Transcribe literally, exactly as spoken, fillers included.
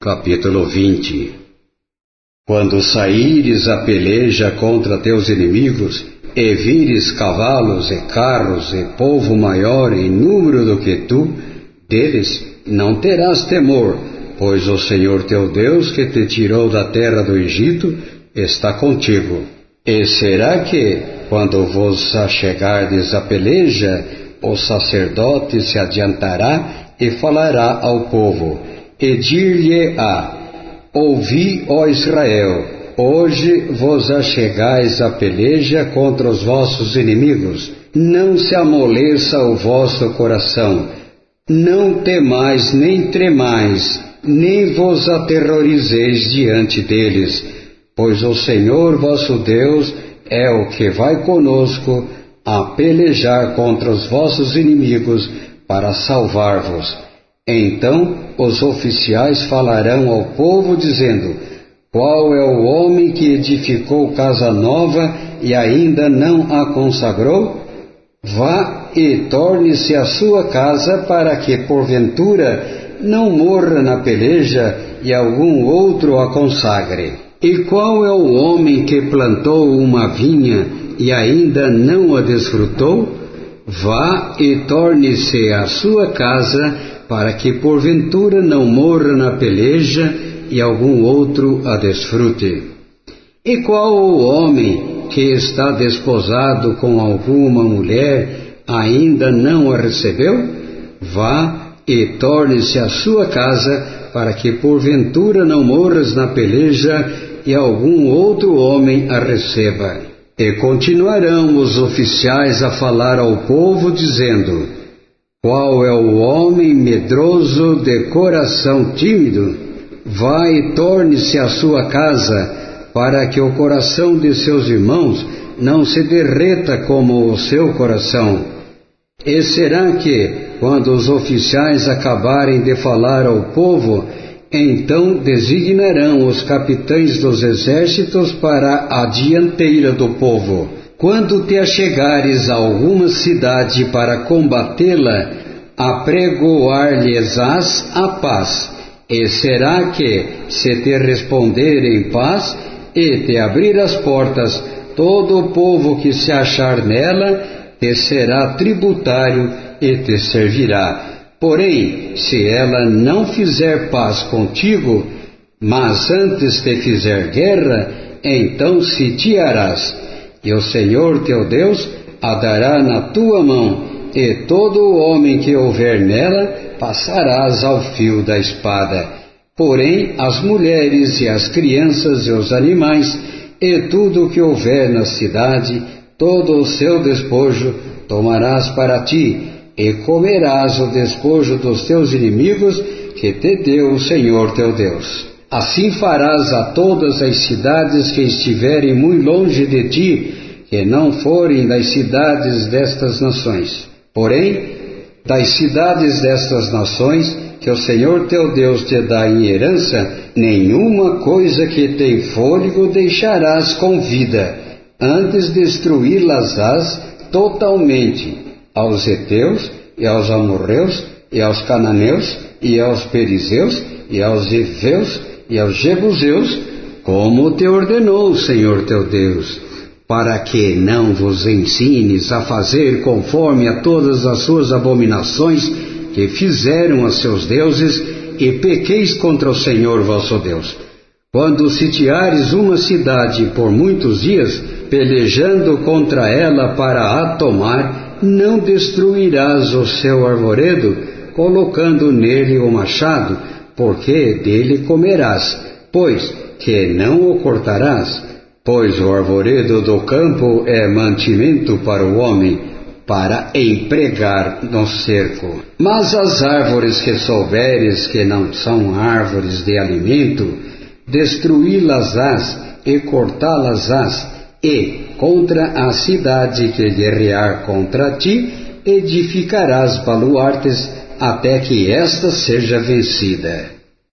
Capítulo vinte. Quando saíres a peleja contra teus inimigos, e vires cavalos e carros e povo maior em número do que tu, deles não terás temor, pois o Senhor teu Deus, que te tirou da terra do Egito, está contigo. E será que, quando vos achegardes à peleja, o sacerdote se adiantará e falará ao povo, e dir-lhe-á: Ouvi, ó Israel, hoje vos achegais à peleja contra os vossos inimigos. Não se amoleça o vosso coração, não temais nem tremais, nem vos aterrorizeis diante deles, pois o Senhor vosso Deus é o que vai conosco a pelejar contra os vossos inimigos para salvar-vos. Então os oficiais falarão ao povo, dizendo: Qual é o homem que edificou casa nova e ainda não a consagrou? Vá e torne-se à sua casa, para que, porventura, não morra na peleja e algum outro a consagre. E qual é o homem que plantou uma vinha e ainda não a desfrutou? Vá e torne-se à sua casa, para que porventura não morra na peleja e algum outro a desfrute. E qual o homem que está desposado com alguma mulher ainda não a recebeu? Vá e torne-se à sua casa, para que porventura não morras na peleja e algum outro homem a receba. E continuarão os oficiais a falar ao povo, dizendo: Qual é o homem medroso de coração tímido? Vá e torne-se à sua casa, para que o coração de seus irmãos não se derreta como o seu coração. E será que, quando os oficiais acabarem de falar ao povo, então designarão os capitães dos exércitos para a dianteira do povo. Quando te achegares a alguma cidade para combatê-la, apregoar-lhes-ás a paz. E será que, se te responder em paz e te abrir as portas, todo o povo que se achar nela te será tributário e te servirá. Porém, se ela não fizer paz contigo, mas antes te fizer guerra, então sitiarás, e o Senhor teu Deus a dará na tua mão, e todo o homem que houver nela passarás ao fio da espada. Porém, as mulheres e as crianças e os animais, e tudo o que houver na cidade, todo o seu despojo tomarás para ti, e comerás o despojo dos teus inimigos, que te deu o Senhor teu Deus. Assim farás a todas as cidades que estiverem muito longe de ti, que não forem das cidades destas nações. Porém, das cidades destas nações, que o Senhor teu Deus te dá em herança, nenhuma coisa que tem fôlego deixarás com vida, antes destruí-las-ás totalmente, aos heteus, e aos amorreus, e aos cananeus, e aos perizeus, e aos heveus, e aos jebuseus, como te ordenou o Senhor teu Deus, para que não vos ensines a fazer conforme a todas as suas abominações que fizeram a seus deuses, e pequeis contra o Senhor vosso Deus. Quando sitiares uma cidade por muitos dias, pelejando contra ela para a tomar, não destruirás o seu arvoredo, colocando nele o machado, porque dele comerás, pois que não o cortarás, pois o arvoredo do campo é mantimento para o homem, para empregar no cerco. Mas as árvores que souberes que não são árvores de alimento, destruí-las-ás e cortá-las-ás, e contra a cidade que guerrear contra ti, edificarás baluartes, até que esta seja vencida.